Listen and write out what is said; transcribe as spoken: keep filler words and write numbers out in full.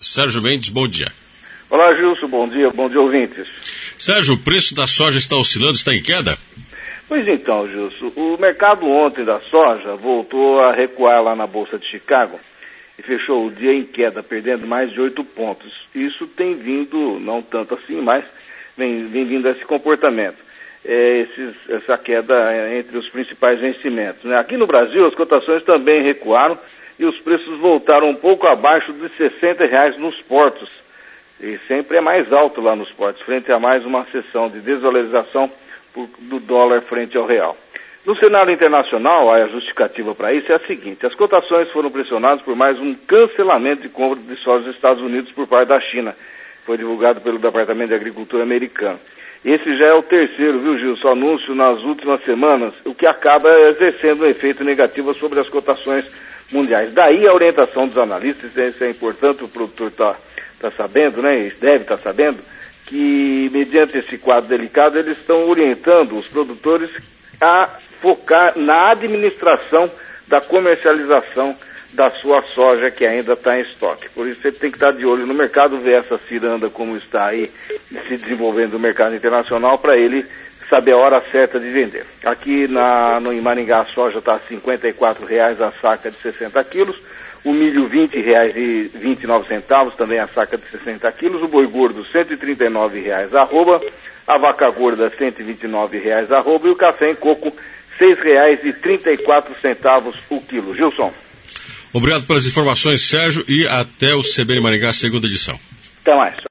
Sérgio Mendes, bom dia. Olá, Gilson, bom dia, bom dia, ouvintes. Sérgio, o preço da soja está oscilando, está em queda? Pois então, Gilson, o mercado ontem da soja voltou a recuar lá na Bolsa de Chicago e fechou o dia em queda, perdendo mais de oito pontos. Isso tem vindo, não tanto assim, mas vem, vem vindo esse comportamento. É, esses, essa queda entre os principais vencimentos, né? Aqui no Brasil, as cotações também recuaram e os preços voltaram um pouco abaixo de sessenta reais nos portos. E sempre é mais alto lá nos portos, frente a mais uma sessão de desvalorização por, do dólar frente ao real. No cenário internacional, a justificativa para isso é a seguinte: as cotações foram pressionadas por mais um cancelamento de compra de soja dos Estados Unidos por parte da China. Foi divulgado pelo Departamento de Agricultura americano. Esse já é o terceiro, viu, Gilson, anúncio nas últimas semanas, o que acaba exercendo um efeito negativo sobre as cotações mundiais. Daí a orientação dos analistas, isso é importante, o produtor está tá sabendo, né, deve estar tá sabendo, que mediante esse quadro delicado, eles estão orientando os produtores a focar na administração da comercialização da sua soja que ainda está em estoque. Por isso ele tem que estar de olho no mercado, ver essa ciranda como está aí se desenvolvendo no mercado internacional para ele saber a hora certa de vender. Aqui na, no, em Maringá a soja está a cinquenta e quatro reais a saca de sessenta quilos, o milho vinte reais e vinte e nove centavos, também a saca de sessenta quilos, o boi gordo cento e trinta e nove reais a arroba, a vaca gorda cento e vinte e nove reais a arroba e o café em coco seis reais e trinta e quatro centavos o quilo. Gilson. Obrigado pelas informações, Sérgio, e até o C B N Maringá, segunda edição. Até mais.